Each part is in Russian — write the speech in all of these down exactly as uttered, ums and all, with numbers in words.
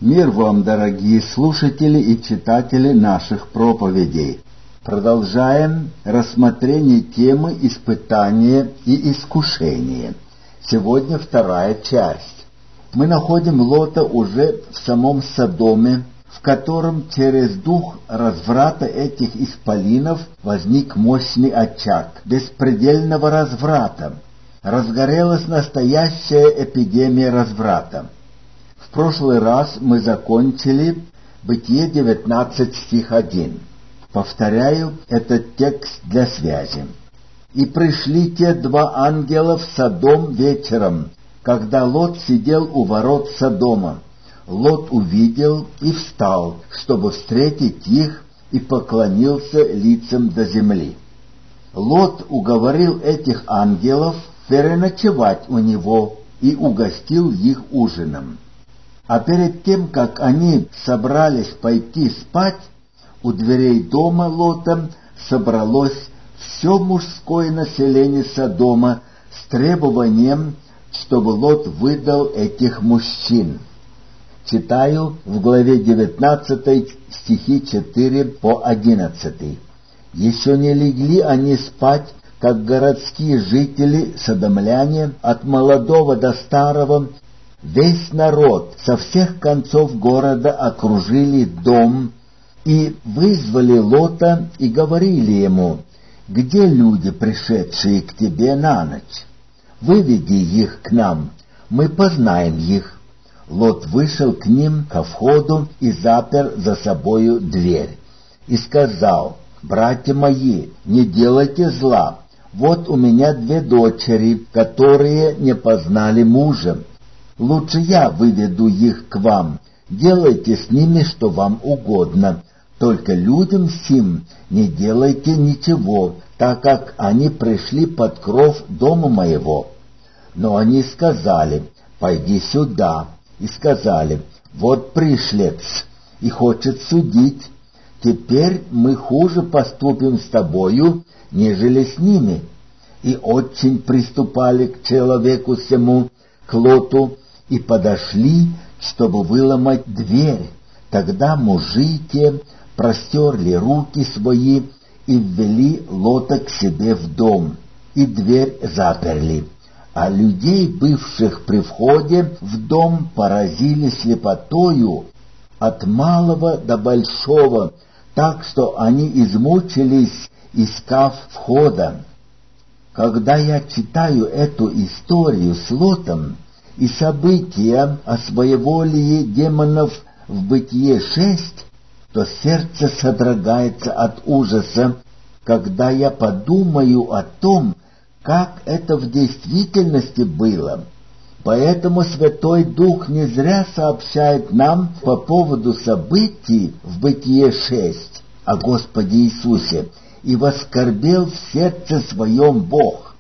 Мир вам, дорогие слушатели и читатели наших проповедей. Продолжаем рассмотрение темы «Испытание и искушение». Сегодня вторая часть. Мы находим Лота уже в самом Содоме, в котором через дух разврата этих исполинов возник мощный очаг беспредельного разврата. Разгорелась настоящая эпидемия разврата. В прошлый раз мы закончили Бытие девятнадцать, стих один. Повторяю этот текст для связи. «И пришли те два ангела в Содом вечером, когда Лот сидел у ворот Содома. Лот увидел и встал, чтобы встретить их, и поклонился лицем до земли». Лот уговорил этих ангелов переночевать у него и угостил их ужином. А перед тем, как они собрались пойти спать, у дверей дома Лота собралось все мужское население Содома с требованием, чтобы Лот выдал этих мужчин. Читаю в главе девятнадцатой, стихи четыре по одиннадцатый. «Еще не легли они спать, как городские жители, содомляне, от молодого до старого, весь народ со всех концов города окружили дом и вызвали Лота и говорили ему: «Где люди, пришедшие к тебе на ночь? Выведи их к нам, мы познаем их». Лот вышел к ним ко входу и запер за собою дверь и сказал: «Братья мои, не делайте зла. Вот у меня две дочери, которые не познали мужа. Лучше я выведу их к вам. Делайте с ними, что вам угодно. Только людям сим не делайте ничего, так как они пришли под кров дома моего». Но они сказали: «Пойди сюда». И сказали: «Вот пришлец, и хочет судить. Теперь мы хуже поступим с тобою, нежели с ними». И очень приступали к человеку сему, к Лоту, и подошли, чтобы выломать дверь. Тогда мужи те простерли руки свои и ввели Лота к себе в дом, и дверь заперли. А людей, бывших при входе в дом, поразили слепотою от малого до большого, так что они измучились, искав входа. Когда я читаю эту историю с Лотом и события о своеволии демонов в Бытие шесть, то сердце содрогается от ужаса, когда я подумаю о том, как это в действительности было. Поэтому Святой Дух не зря сообщает нам по поводу событий в Бытие шесть о Господе Иисусе: «И воскорбел в сердце своем Бог».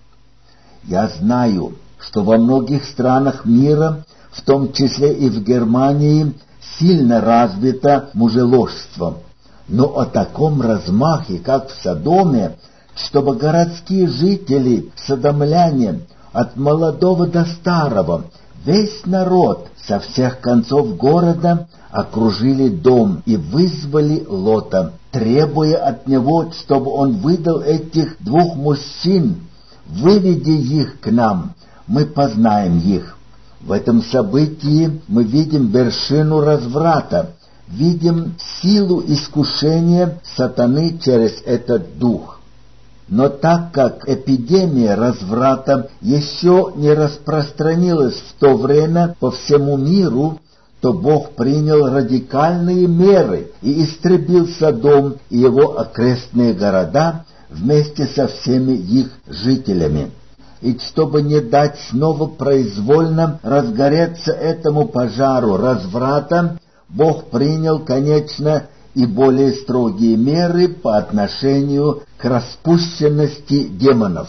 Я знаю, что во многих странах мира, в том числе и в Германии, сильно развито мужеложство, но о таком размахе, как в Содоме, чтобы городские жители, содомляне, от молодого до старого, весь народ со всех концов города окружили дом и вызвали Лота, требуя от него, чтобы он выдал этих двух мужчин: «Выведи их к нам, мы познаем их». В этом событии мы видим вершину разврата, видим силу искушения сатаны через этот дух. Но так как эпидемия разврата еще не распространилась в то время по всему миру, то Бог принял радикальные меры и истребил Содом и его окрестные города вместе со всеми их жителями. И чтобы не дать снова произвольно разгореться этому пожару разврата, Бог принял, конечно, и более строгие меры по отношению к распущенности демонов.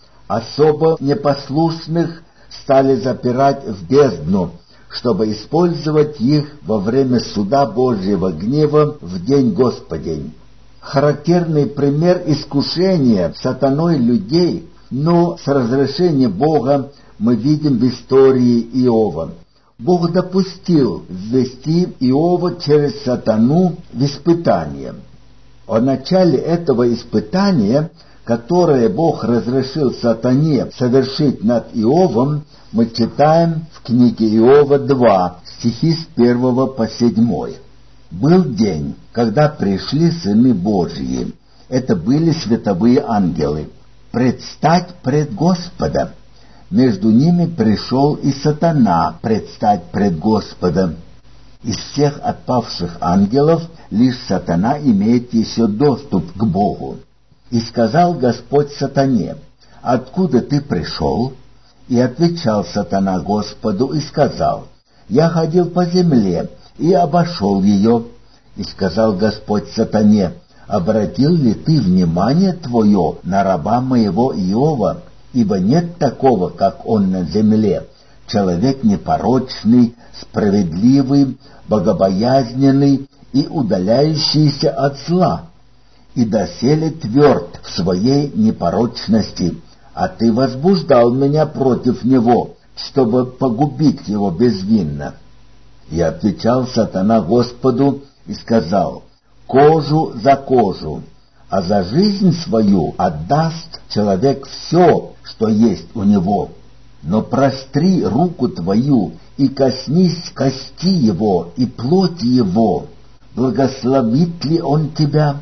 Особо непослушных стали запирать в бездну, чтобы использовать их во время суда Божьего гнева в день Господень. Характерный пример искушения сатаной людей, но с разрешения Бога, мы видим в истории Иова. Бог допустил ввести Иова через сатану в испытание. О начале этого испытания, которое Бог разрешил сатане совершить над Иовом, мы читаем в книге Иова два, стихи с первого по седьмой. «Был день, когда пришли сыны Божьи, это были световые ангелы, предстать пред Господа. Между ними пришел и сатана предстать пред Господа. Из всех отпавших ангелов лишь сатана имеет еще доступ к Богу. И сказал Господь сатане: откуда ты пришел? И отвечал сатана Господу и сказал: я ходил по земле и обошел ее. И сказал Господь сатане: обратил ли ты внимание твое на раба моего Иова? Ибо нет такого, как он на земле, человек непорочный, справедливый, богобоязненный и удаляющийся от зла, и доселе тверд в своей непорочности, а ты возбуждал меня против него, чтобы погубить его безвинно. И отвечал сатана Господу и сказал: кожу за кожу, а за жизнь свою отдаст человек все, что есть у него. Но простри руку твою и коснись кости его и плоти его, благословит ли он тебя?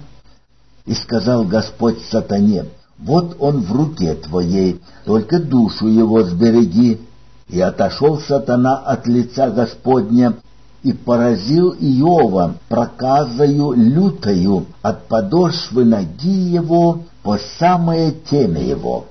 И сказал Господь сатане: вот он в руке твоей, только душу его сбереги. И отошел сатана от лица Господня и поразил Иова проказою лютою от подошвы ноги его по самое темя его.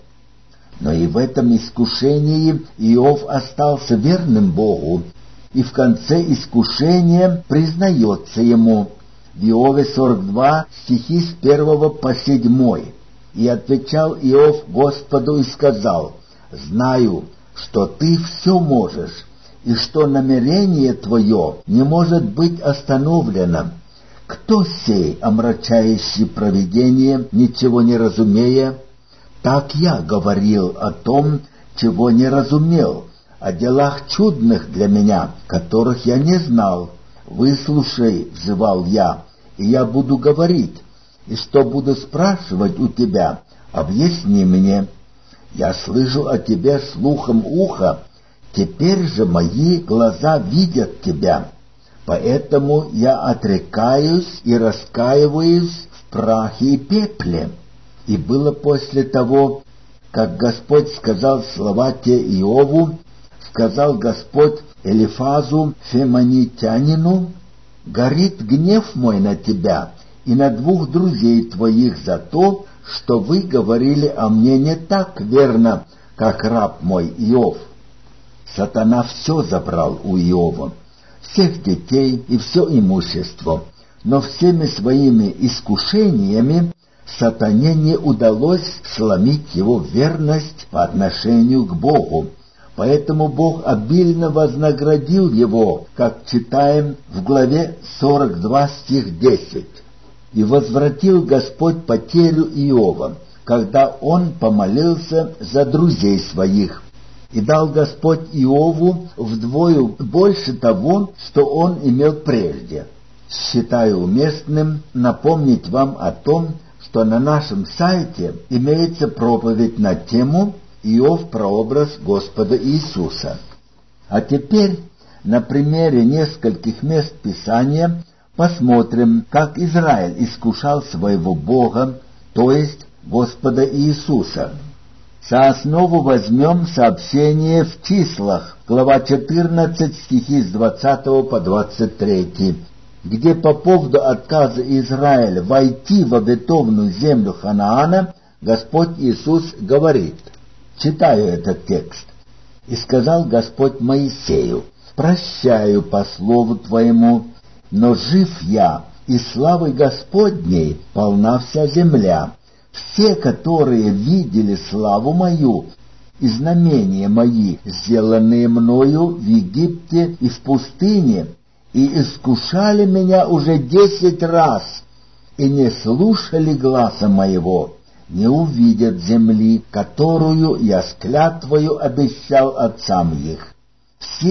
Но и в этом искушении Иов остался верным Богу, и в конце искушения признается ему. В Иове сорок два, стихи с первого по седьмой. И отвечал Иов Господу и сказал: знаю, что ты все можешь, и что намерение твое не может быть остановлено. Кто сей, омрачающий провидение, ничего не разумея? Так я говорил о том, чего не разумел, о делах чудных для меня, которых я не знал. Выслушай, взывал я, и я буду говорить, и что буду спрашивать у тебя, объясни мне. Я слышу о тебе слухом уха, теперь же мои глаза видят тебя. Поэтому я отрекаюсь и раскаиваюсь в прахе и пепле. И было после того, как Господь сказал слова те Иову, сказал Господь Элифазу Фемонитянину: горит гнев мой на тебя и на двух друзей твоих за то, что вы говорили о мне не так верно, как раб мой Иов. Сатана все забрал у Иова, всех детей и все имущество, но всеми своими искушениями сатане не удалось сломить его верность по отношению к Богу. Поэтому Бог обильно вознаградил его, как читаем в главе сорок два, стих десять. «И возвратил Господь потерю Иова, когда он помолился за друзей своих, и дал Господь Иову вдвое больше того, что он имел прежде». Считаю уместным напомнить вам о том, что на нашем сайте имеется проповедь на тему «Иов – прообраз Господа Иисуса». А теперь на примере нескольких мест Писания посмотрим, как Израиль искушал своего Бога, то есть Господа Иисуса. За основу возьмем сообщение в Числах, глава четырнадцать, стихи с двадцатого по двадцать третий, где по поводу отказа Израиля войти в обетованную землю Ханаана Господь Иисус говорит. Читаю этот текст. «И сказал Господь Моисею: прощаю по слову твоему, но жив я, и славой Господней полна вся земля. Все, которые видели славу мою и знамения мои, сделанные мною в Египте и в пустыне, и искушали меня уже десять раз, и не слушали гласа моего, не увидят земли, которую я с клятвою обещал отцам их. Все,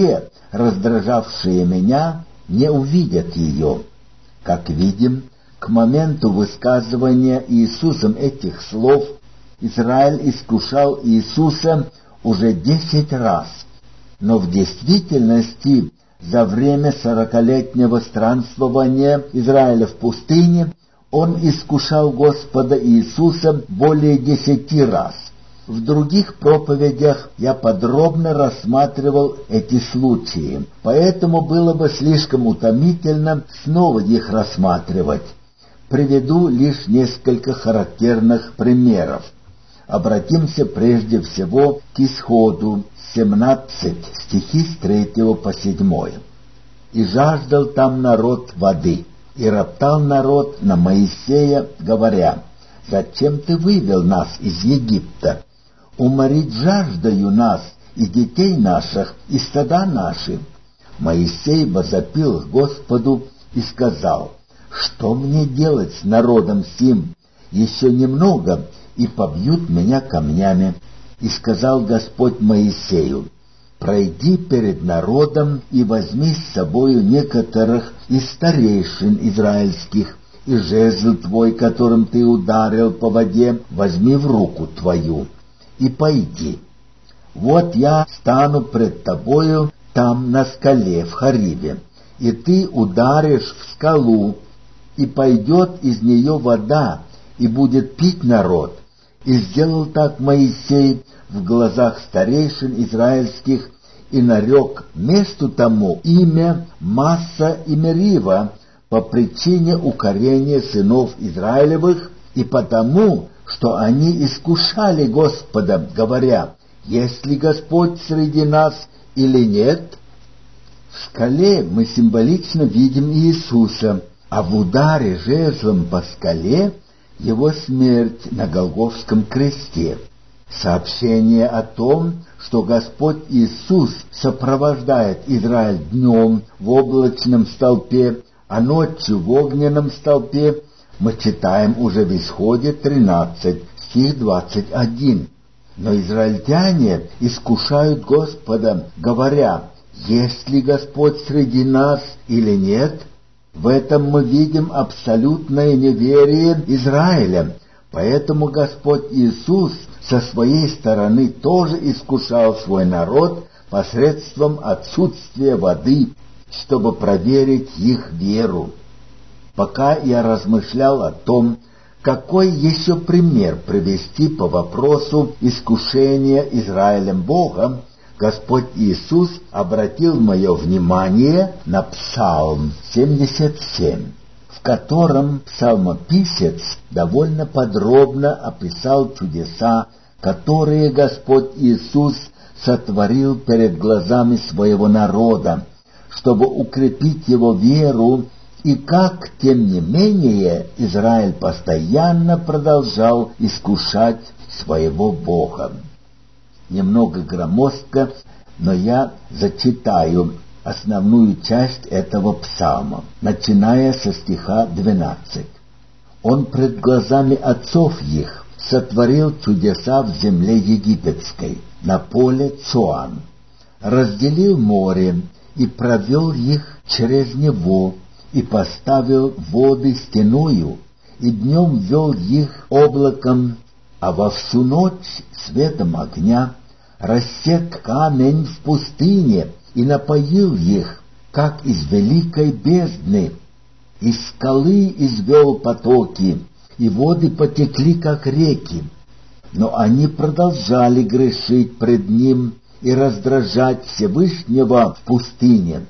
раздражавшие меня, не увидят ее. Как видим, к моменту высказывания Иисусом этих слов Израиль искушал Иисуса уже десять раз, но в действительности за время сорокалетнего странствования Израиля в пустыне он искушал Господа Иисуса более десяти раз. В других проповедях я подробно рассматривал эти случаи, поэтому было бы слишком утомительно снова их рассматривать. Приведу лишь несколько характерных примеров. Обратимся прежде всего к Исходу семнадцать, стихи с третьего по седьмой. «И жаждал там народ воды, и роптал народ на Моисея, говоря: зачем ты вывел нас из Египта? Уморить жаждою нас и детей наших, и стада наши». Моисей возопил к Господу и сказал: что мне делать с народом сим? Еще немного, и побьют меня камнями. И сказал Господь Моисею: пройди перед народом и возьми с собою некоторых из старейшин израильских, и жезл твой, которым ты ударил по воде, возьми в руку твою, и пойди. Вот я стану пред тобою там на скале в Хорибе, и ты ударишь в скалу, и пойдет из нее вода, и будет пить народ. И сделал так Моисей в глазах старейшин израильских, и нарек месту тому имя Масса и Мерива по причине укорения сынов Израилевых, и потому, что они искушали Господа, говоря: есть ли Господь среди нас или нет? В скале мы символично видим Иисуса, а в ударе жезлом по скале его смерть на Голгофском кресте. Сообщение о том, что Господь Иисус сопровождает Израиль днем в облачном столпе, а ночью в огненном столпе, мы читаем уже в Исходе тринадцать, стих двадцать один. Но израильтяне искушают Господа, говоря: есть ли Господь среди нас или нет? В этом мы видим абсолютное неверие Израиля, поэтому Господь Иисус со своей стороны тоже искушал свой народ посредством отсутствия воды, чтобы проверить их веру. Пока я размышлял о том, какой еще пример привести по вопросу искушения Израилем Бога, Господь Иисус обратил мое внимание на Псалм семьдесят семь, в котором псалмописец довольно подробно описал чудеса, которые Господь Иисус сотворил перед глазами своего народа, чтобы укрепить его веру, и как, тем не менее, Израиль постоянно продолжал искушать своего Бога. Немного громоздко, но я зачитаю основную часть этого псалма, начиная со стиха двенадцатого. «Он пред глазами отцов их сотворил чудеса в земле египетской, на поле Цоан, разделил море и провел их через него, и поставил воды стеною, и днем вел их облаком, а во всю ночь светом огня, рассек камень в пустыне и напоил их, как из великой бездны. Из скалы извел потоки, и воды потекли, как реки. Но они продолжали грешить пред ним и раздражать Всевышнего в пустыне.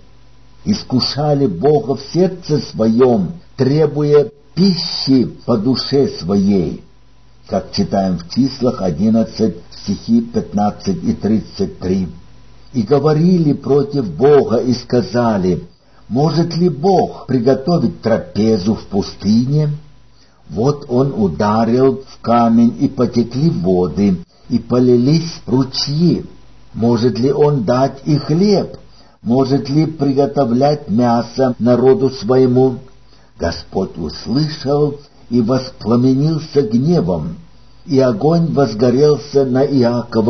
Искушали Бога в сердце своем, требуя пищи по душе своей». Как читаем в числах одиннадцать, стихи пятнадцать и тридцать три. «И говорили против Бога, и сказали: может ли Бог приготовить трапезу в пустыне? Вот он ударил в камень, и потекли воды, и полились ручьи. Может ли он дать и хлеб? Может ли приготовлять мясо народу своему?» Господь услышал и воспламенился гневом, и огонь возгорелся на Иакова,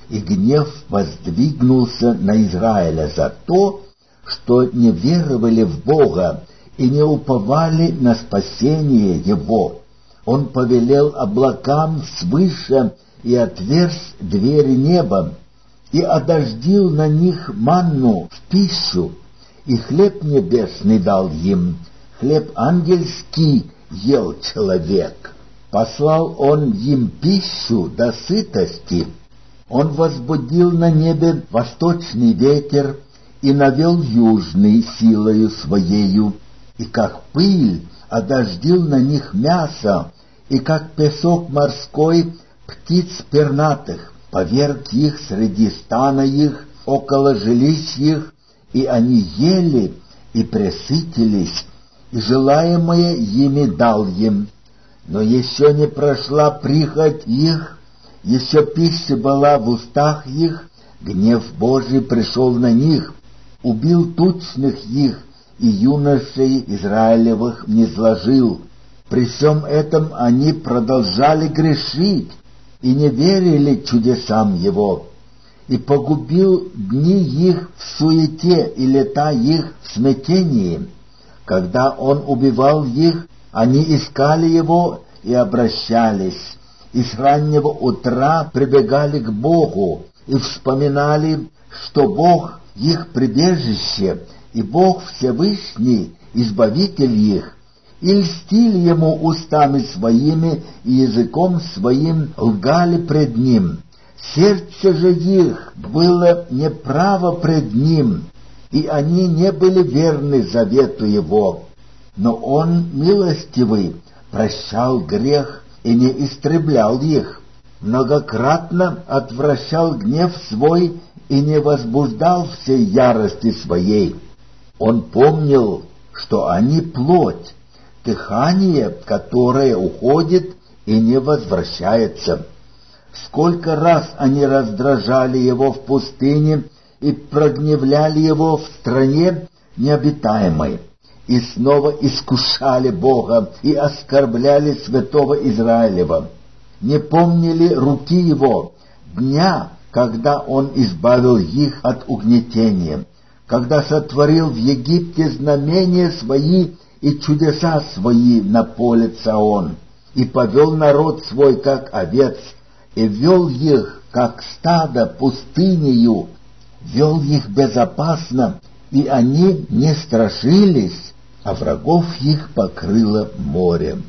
и гнев воздвигнулся на Израиля за то, что не веровали в Бога и не уповали на спасение Его. Он повелел облакам свыше и отверз двери неба, и одождил на них манну в пищу, и хлеб небесный дал им, хлеб ангельский ел человек. Послал он им пищу до сытости. Он возбудил на небе восточный ветер и навел южный силою своею, и как пыль одождил на них мясо, и как песок морской птиц пернатых, поверг их среди стана их, около жилищ их, и они ели и пресытились, и желаемое ими дал им. Но еще не прошла прихоть их, еще пища была в устах их, гнев Божий пришел на них, убил тучных их, и юношей Израилевых низложил. При всем этом они продолжали грешить и не верили чудесам Его, и погубил дни их в суете и лета их в смятении. Когда Он убивал их, они искали Его и обращались, и с раннего утра прибегали к Богу и вспоминали, что Бог их прибежище, и Бог Всевышний, Избавитель их, и льстили Ему устами своими и языком своим лгали пред Ним. Сердце же их было неправо пред Ним, и они не были верны завету Его. Но Он, милостивый, прощал грех и не истреблял их, многократно отвращал гнев свой и не возбуждал всей ярости своей. Он помнил, что они плоть, дыхание, которое уходит и не возвращается. Сколько раз они раздражали Его в пустыне и прогневляли Его в стране необитаемой, и снова искушали Бога и оскорбляли святого Израилева. Не помнили руки Его, дня, когда Он избавил их от угнетения, когда сотворил в Египте знамения свои и чудеса свои на поле Цаон, и повел народ свой, как овец, и вел их, как стадо, пустынею, вел их безопасно, и они не страшились, а врагов их покрыло морем.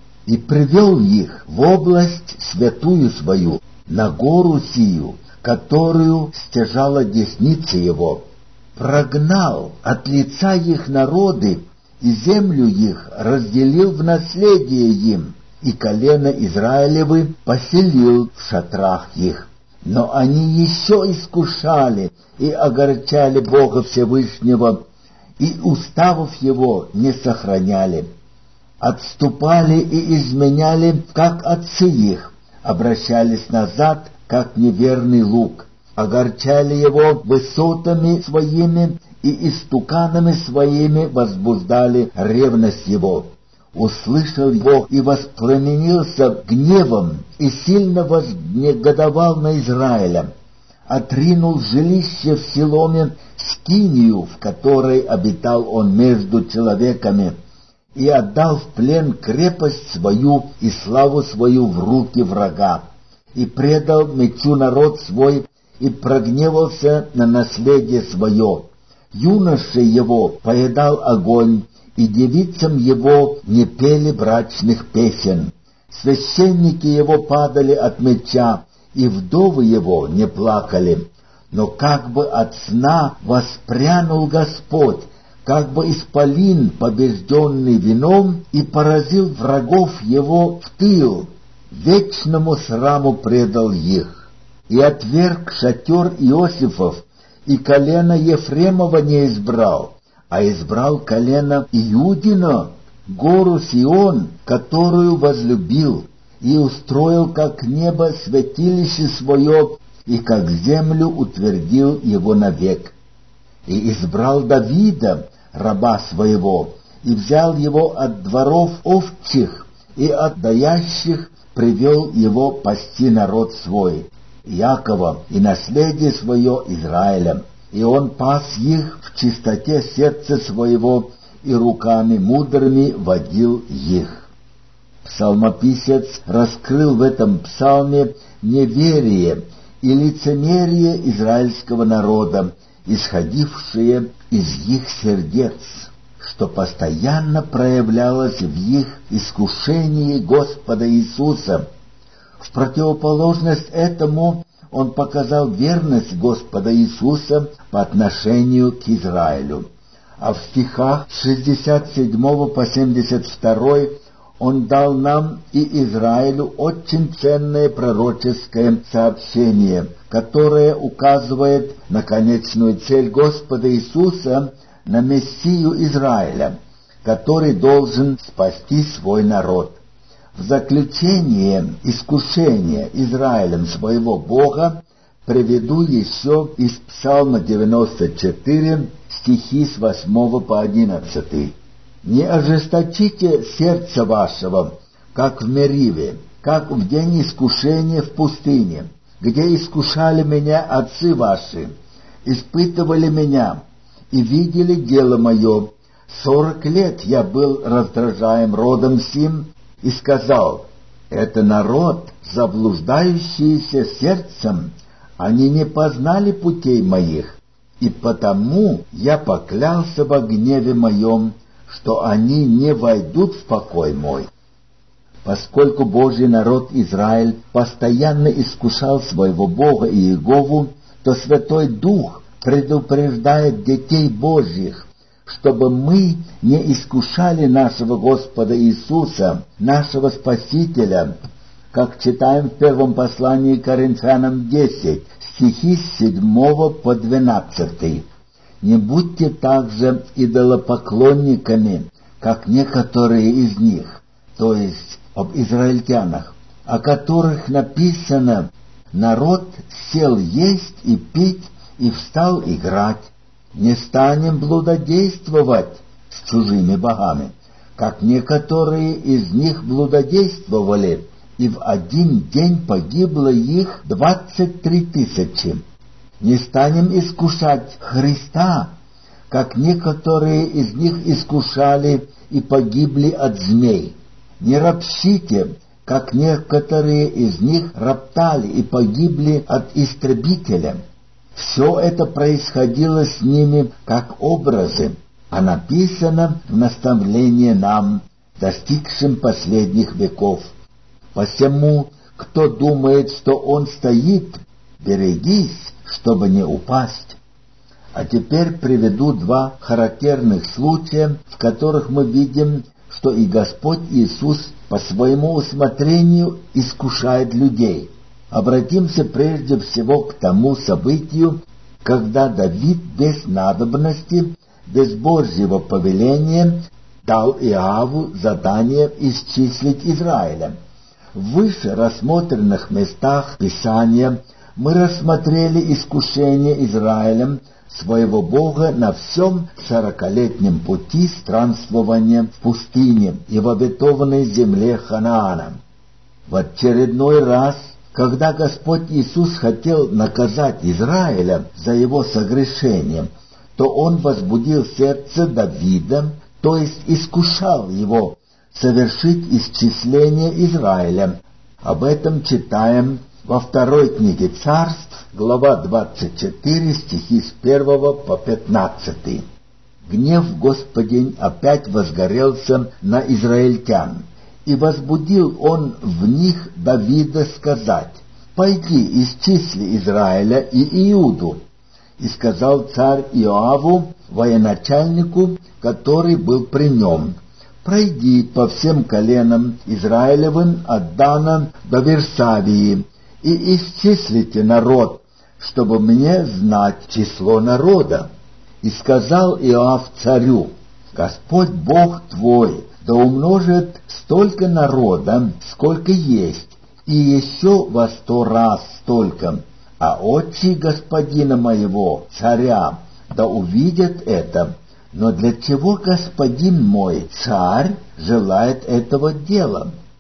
И привел их в область святую свою, на гору сию, которую стяжала десница Его, прогнал от лица их народы, и землю их разделил в наследие им, и колено Израилевы поселил в шатрах их. Но они еще искушали и огорчали Бога Всевышнего, и уставов Его не сохраняли. Отступали и изменяли, как отцы их, обращались назад, как неверный лук, огорчали Его высотами своими и истуканами своими возбуждали ревность Его. Услышал Бог и воспламенился гневом, и сильно вознегодовал на Израиля. Отринул жилище в Силоме скинию, в которой обитал он между человеками, и отдал в плен крепость свою и славу свою в руки врага, и предал мечу народ свой, и прогневался на наследие свое. Юношей его поедал огонь, и девицам его не пели брачных песен. Священники его падали от меча, и вдовы его не плакали. Но как бы от сна воспрянул Господь, как бы исполин, побежденный вином, и поразил врагов его в тыл, вечному сраму предал их. И отверг шатер Иосифов, и колено Ефремова не избрал, а избрал колено Иудина, гору Сион, которую возлюбил, и устроил как небо святилище свое, и как землю утвердил его навек. И избрал Давида, раба своего, и взял его от дворов овчих, и от даящих привел его пасти народ свой. Якова и наследие свое Израиля. И он пас их в чистоте сердца своего, и руками мудрыми водил их». Псалмописец раскрыл в этом псалме неверие и лицемерие израильского народа, исходившие из их сердец, что постоянно проявлялось в их искушении Господа Иисуса. В противоположность этому он показал верность Господа Иисуса по отношению к Израилю. А в стихах с шестьдесят седьмого по семьдесят второй он дал нам и Израилю очень ценное пророческое сообщение, которое указывает на конечную цель Господа Иисуса, на Мессию Израиля, который должен спасти свой народ. В заключение искушения Израилем своего Бога приведу еще из Псалма девяносто четыре стихи с восьмого по одиннадцатый. «Не ожесточите сердце вашего, как в Мериве, как в день искушения в пустыне, где искушали меня отцы ваши, испытывали меня и видели дело мое. Сорок лет я был раздражаем родом сим, и сказал: это народ, заблуждающийся сердцем, они не познали путей моих, и потому я поклялся во гневе моем, что они не войдут в покой мой». Поскольку Божий народ Израиль постоянно искушал своего Бога и Иегову, то Святой Дух предупреждает детей Божьих, чтобы мы не искушали нашего Господа Иисуса, нашего Спасителя, как читаем в первом послании к Коринфянам десять, стихи с седьмого по двенадцатый. «Не будьте также идолопоклонниками, как некоторые из них», то есть об израильтянах, о которых написано: «Народ сел есть и пить, и встал играть. Не станем блудодействовать с чужими богами, как некоторые из них блудодействовали, и в один день погибло их двадцать три тысячи. Не станем искушать Христа, как некоторые из них искушали и погибли от змей. Не ропщите, как некоторые из них роптали и погибли от истребителя». Все это происходило с ними как образы, а написано в наставлении нам, достигшим последних веков. Посему, кто думает, что он стоит, берегись, чтобы не упасть. А теперь приведу два характерных случая, в которых мы видим, что и Господь Иисус по своему усмотрению искушает людей. Обратимся прежде всего к тому событию, когда Давид без надобности, без Божьего повеления дал Иову задание исчислить Израиля. В выше рассмотренных местах Писания мы рассмотрели искушение Израилем своего Бога на всем сорокалетнем пути странствования в пустыне и в обетованной земле Ханаана. В очередной раз, когда Господь Иисус хотел наказать Израиля за его согрешение, то Он возбудил сердце Давида, то есть искушал его совершить исчисление Израиля. Об этом читаем во второй книге Царств, глава двадцать четыре, стихи с первого по пятнадцатый. Гнев Господень опять возгорелся на израильтян, и возбудил он в них Давида сказать: «Пойди, исчисли Израиля и Иуду». И сказал царь Иоаву, военачальнику, который был при нем: «Пройди по всем коленам Израилевым от Дана до Версавии, и исчислите народ, чтобы мне знать число народа». И сказал Иоав царю: «Господь Бог твой да умножит столько народа, сколько есть, и еще во сто раз столько, а отчи господина моего, царя, да увидят это. Но для чего господин мой, царь, желает этого дела?»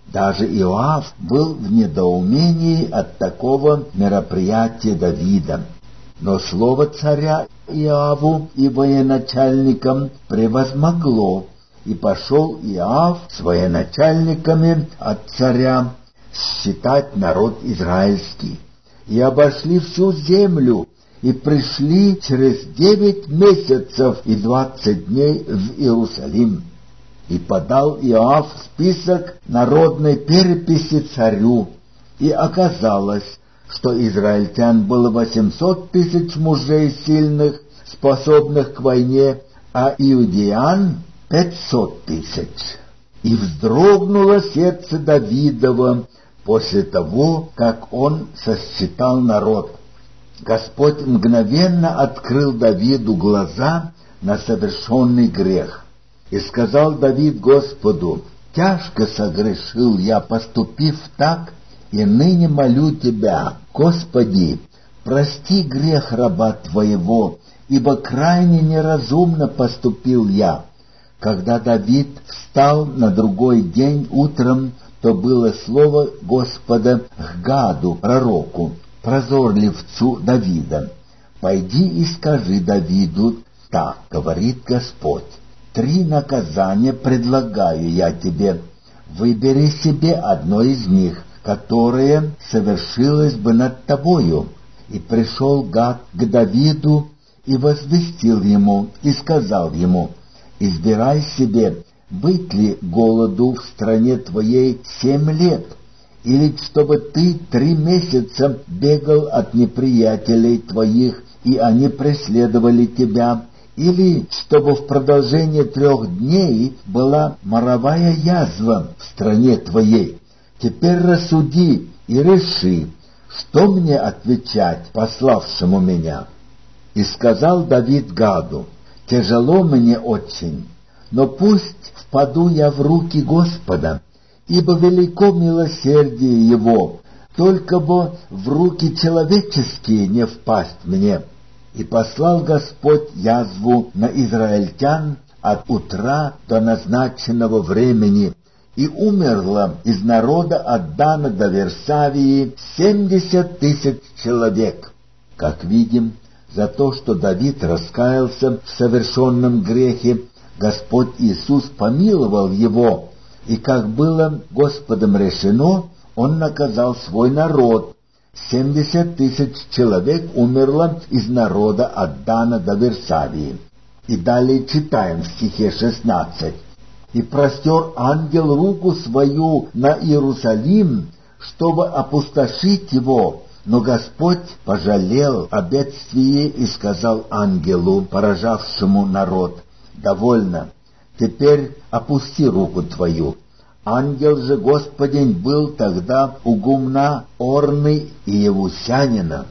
Даже Иоав был в недоумении от такого мероприятия Давида. Но слово царя Иоаву и военачальникам превозмогло, и пошел Иоав с военачальниками от царя считать народ израильский. И обошли всю землю, и пришли через девять месяцев и двадцать дней в Иерусалим. И подал Иоав список народной переписи царю, и оказалось, что израильтян было восемьсот тысяч мужей сильных, способных к войне, а иудеян — пятьсот тысяч. И вздрогнуло сердце Давидова после того, как он сосчитал народ. Господь мгновенно открыл Давиду глаза на совершенный грех. И сказал Давид Господу: «Тяжко согрешил я, поступив так, и ныне молю Тебя, Господи, прости грех раба Твоего, ибо крайне неразумно поступил я». Когда Давид встал на другой день утром, то было слово Господа к Гаду, пророку, прозорливцу Давида: «Пойди и скажи Давиду, так говорит Господь, три наказания предлагаю я тебе, выбери себе одно из них, которое совершилось бы над тобою». И пришел Гад к Давиду и возвестил ему, и сказал ему: «Избирай себе, быть ли голоду в стране твоей семь лет, или чтобы ты три месяца бегал от неприятелей твоих, и они преследовали тебя, или чтобы в продолжение трех дней была моровая язва в стране твоей. Теперь рассуди и реши, что мне отвечать пославшему меня». И сказал Давид Гаду: «Тяжело мне очень, но пусть впаду я в руки Господа, ибо велико милосердие Его, только бы в руки человеческие не впасть мне». И послал Господь язву на израильтян от утра до назначенного времени, и умерло из народа от Дана до Версавии семьдесят тысяч человек. Как видим, за то, что Давид раскаялся в совершенном грехе, Господь Иисус помиловал его, и, как было Господом решено, Он наказал свой народ. Семьдесят тысяч человек умерло из народа от Дана до Версавии. И далее читаем в стихе шестнадцать. «И простер ангел руку свою на Иерусалим, чтобы опустошить его, но Господь пожалел о бедствии и сказал ангелу, поражавшему народ: довольно, теперь опусти руку твою». Ангел же Господень был тогда у гумна Орны и Евусянина.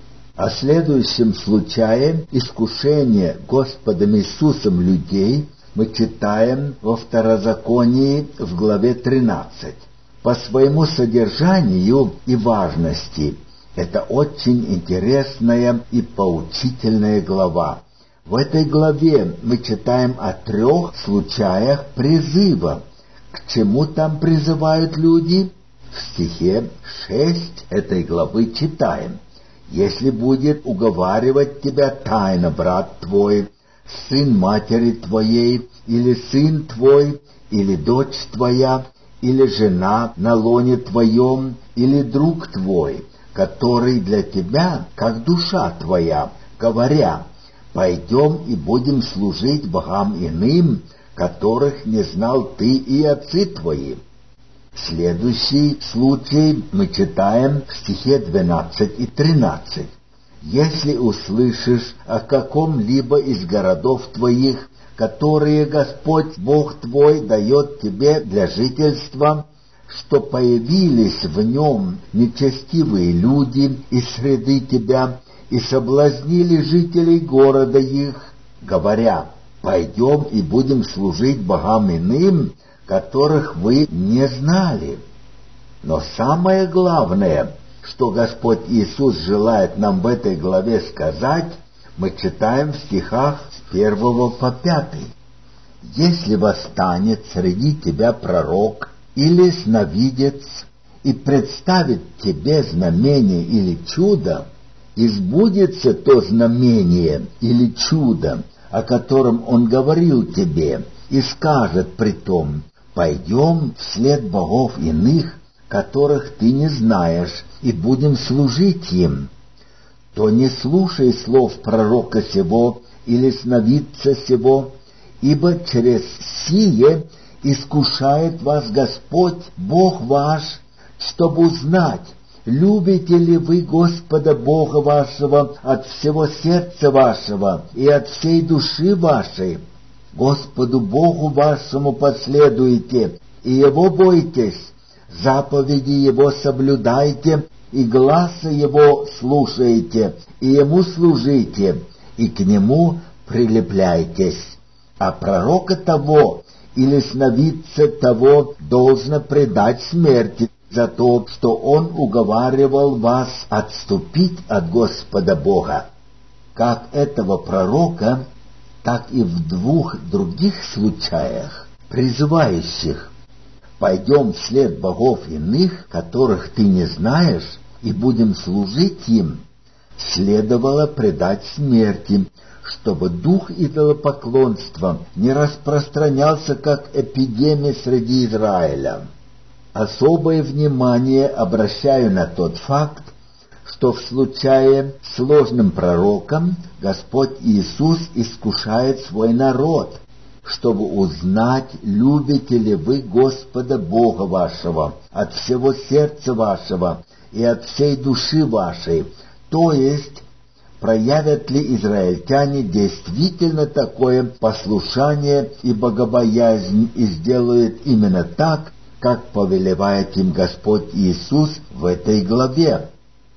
О следующем случае искушения Господом Иисусом людей мы читаем во Второзаконии в главе тринадцать. По своему содержанию и важности это очень интересная и поучительная глава. В этой главе мы читаем о трех случаях призыва. К чему там призывают люди? В стихе шесть этой главы читаем: «Если будет уговаривать тебя тайно брат твой, сын матери твоей, или сын твой, или дочь твоя, или жена на лоне твоем, или друг твой, который для тебя, как душа твоя, говоря: пойдем и будем служить богам иным, которых не знал ты и отцы твои». Следующий случай мы читаем в стихе двенадцать и тринадцать. «Если услышишь о каком-либо из городов твоих, которые Господь Бог твой дает тебе для жительства, что появились в нем нечестивые люди из среды тебя и соблазнили жителей города их, говоря: пойдем и будем служить богам иным, которых вы не знали». Но самое главное, что Господь Иисус желает нам в этой главе сказать, мы читаем в стихах с первого по пятый. «Если восстанет среди тебя пророк или сновидец и представит тебе знамение или чудо, и сбудется то знамение или чудо, о котором он говорил тебе, и скажет притом: «Пойдем вслед богов иных, которых ты не знаешь, и будем служить им», то не слушай слов пророка сего или сновидца сего, ибо через сие искушает вас Господь, Бог ваш, чтобы узнать, любите ли вы Господа Бога вашего от всего сердца вашего и от всей души вашей. Господу Богу вашему последуйте, и Его бойтесь, заповеди Его соблюдайте, и гласа Его слушайте, и Ему служите, и к Нему прилепляйтесь. А пророка того или сновидца того должно предать смерти за то, что он уговаривал вас отступить от Господа Бога. Как этого пророка, так и в двух других случаях, призывающих: «Пойдем вслед богов иных, которых ты не знаешь, и будем служить им», следовало предать смерти, чтобы дух идолопоклонства не распространялся как эпидемия среди Израиля. Особое внимание обращаю на тот факт, что в случае с ложным пророком Господь Иисус искушает свой народ, чтобы узнать, любите ли вы Господа Бога вашего от всего сердца вашего и от всей души вашей, то есть проявят ли израильтяне действительно такое послушание и богобоязнь и сделают именно так, как повелевает им Господь Иисус в этой главе.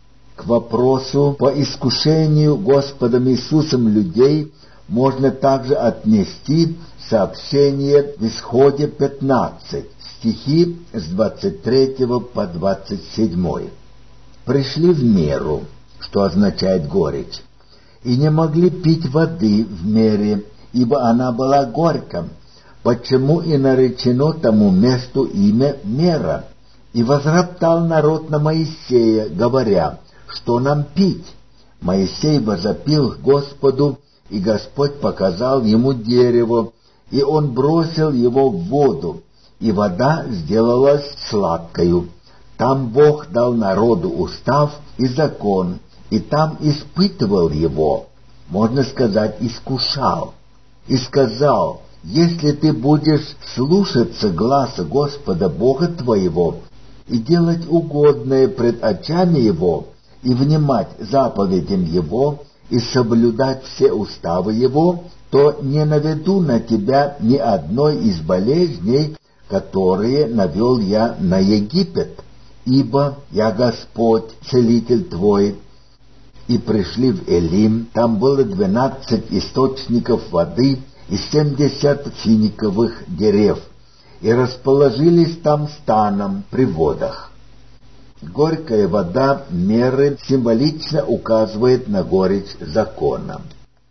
К вопросу по искушению Господом Иисусом людей можно также отнести сообщение в Исходе пятнадцать, стихи с двадцать третьего по двадцать седьмой. «Пришли в меру», что означает горечь, и не могли пить воды в мере, ибо она была горька, почему и наречено тому месту имя Мера. И возроптал народ на Моисея, говоря: что нам пить? Моисей возопил к Господу, и Господь показал ему дерево, и он бросил его в воду, и вода сделалась сладкою. Там Бог дал народу устав и закон, и там испытывал его, можно сказать, искушал, и сказал: если ты будешь слушаться гласа Господа Бога твоего и делать угодное пред очами Его, и внимать заповедям Его, и соблюдать все уставы Его, то не наведу на тебя ни одной из болезней, которые навел я на Египет, ибо я Господь, целитель твой». И пришли в Элим, там было двенадцать источников воды и семьдесят финиковых дерев, и расположились там станом при водах. Горькая вода меры символично указывает на горечь закона.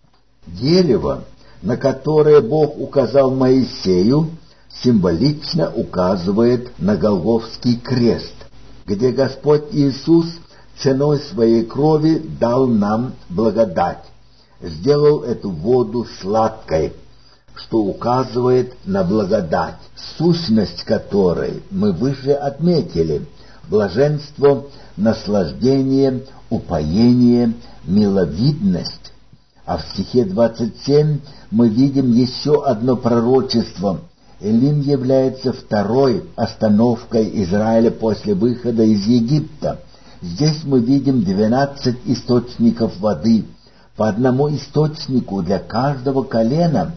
Дерево, на которое Бог указал Моисею, символично указывает на Голгофский крест, где Господь Иисус ценой своей крови дал нам благодать, сделал эту воду сладкой, что указывает на благодать, сущность которой мы выше отметили: блаженство, наслаждение, упоение, миловидность. А в стихе двадцать семь мы видим еще одно пророчество. Элим является второй остановкой Израиля после выхода из Египта. Здесь мы видим двенадцать источников воды, по одному источнику для каждого колена.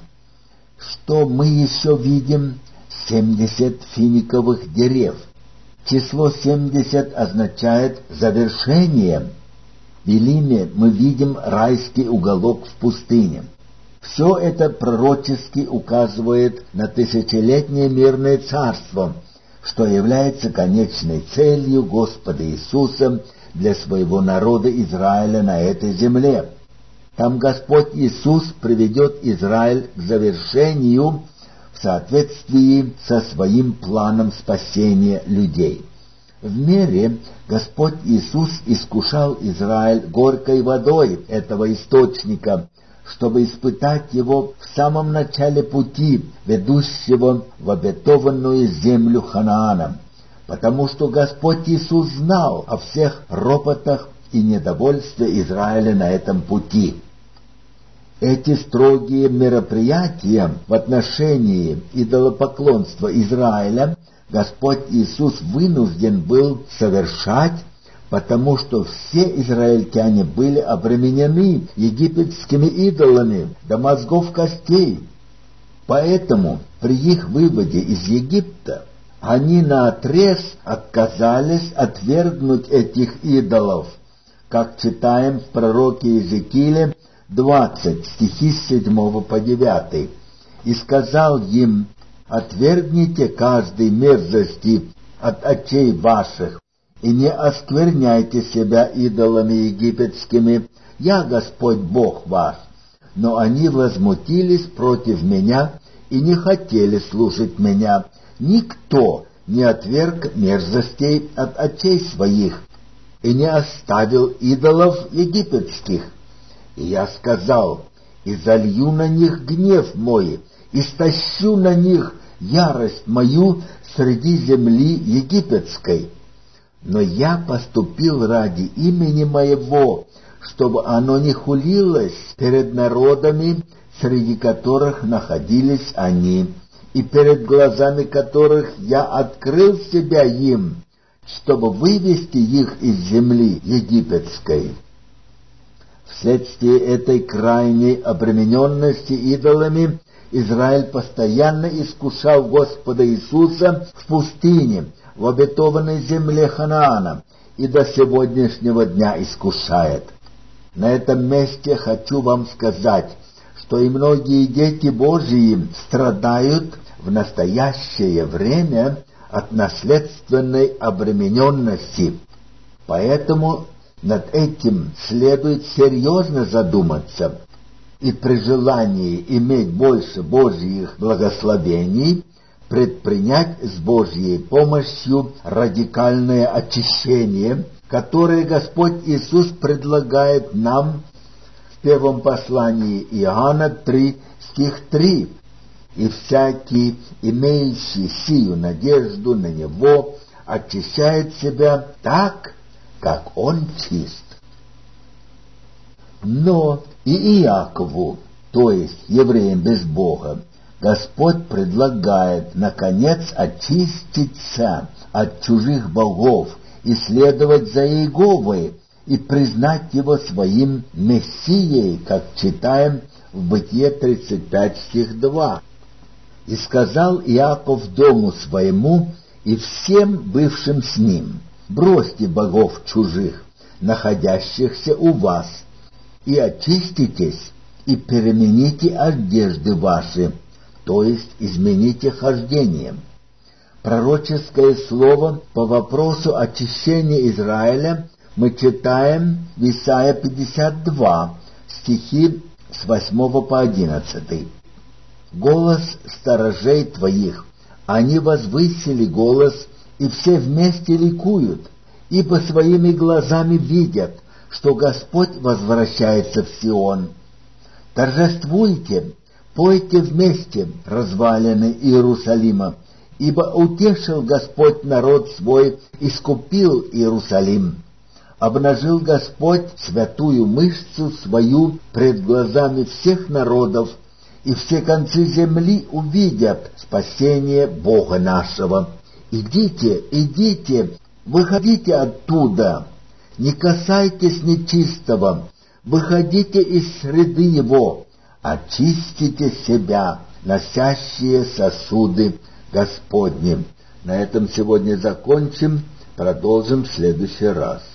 Что мы еще видим? семьдесят финиковых дерев. Число семьдесят означает завершение. В Элиме мы видим райский уголок в пустыне. Все это пророчески указывает на тысячелетнее мирное царство, что является конечной целью Господа Иисуса для своего народа Израиля на этой земле. Там Господь Иисус приведет Израиль к завершению в в соответствии со своим планом спасения людей. В мире Господь Иисус искушал Израиль горькой водой этого источника, чтобы испытать его в самом начале пути, ведущего в обетованную землю Ханаана, потому что Господь Иисус знал о всех ропотах и недовольстве Израиля на этом пути. Эти строгие мероприятия в отношении идолопоклонства Израиля Господь Иисус вынужден был совершать, потому что все израильтяне были обременены египетскими идолами до мозгов костей. Поэтому при их выводе из Египта они наотрез отказались отвергнуть этих идолов, как читаем в пророке Иезекииле двадцать, стихи с седьмого по девятый. «И сказал им: отвергните каждой мерзости от очей ваших, и не оскверняйте себя идолами египетскими, я Господь Бог ваш». Но они возмутились против меня и не хотели слушать меня. Никто не отверг мерзостей от очей своих и не оставил идолов египетских. И я сказал: и залью на них гнев мой, и стащу на них ярость мою среди земли египетской. Но я поступил ради имени моего, чтобы оно не хулилось перед народами, среди которых находились они, и перед глазами которых я открыл себя им, чтобы вывести их из земли египетской. Вследствие этой крайней обремененности идолами Израиль постоянно искушал Господа Иисуса в пустыне, в обетованной земле Ханаана, и до сегодняшнего дня искушает. На этом месте хочу вам сказать, что и многие дети Божьи страдают в настоящее время от наследственной обремененности. Поэтому над этим следует серьезно задуматься, и при желании иметь больше Божьих благословений предпринять с Божьей помощью радикальное очищение, которое Господь Иисус предлагает нам в первом послании Иоанна три, стих три. «И всякий, имеющий сию надежду на Него, очищает себя так, как Он чист». Но и Иакову, то есть евреям без Бога, Господь предлагает, наконец, очиститься от чужих богов и следовать за Иеговой и признать Его своим Мессией, как читаем в Бытие тридцать пять, стих два. «И сказал Иаков дому своему и всем бывшим с ним: бросьте богов чужих, находящихся у вас, и очиститесь, и перемените одежды ваши», то есть измените хождение. Пророческое слово по вопросу очищения Израиля мы читаем в Исайя пятьдесят два, стихи с восьмого по одиннадцатый. «Голос сторожей твоих, они возвысили голос, и все вместе ликуют, ибо своими глазами видят, что Господь возвращается в Сион. Торжествуйте, пойте вместе, развалины Иерусалима, ибо утешил Господь народ свой, искупил Иерусалим. Обнажил Господь святую мышцу свою пред глазами всех народов, и все концы земли увидят спасение Бога нашего. Идите, идите, выходите оттуда, не касайтесь нечистого, выходите из среды его, очистите себя, носящие сосуды Господни». На этом сегодня закончим, продолжим в следующий раз.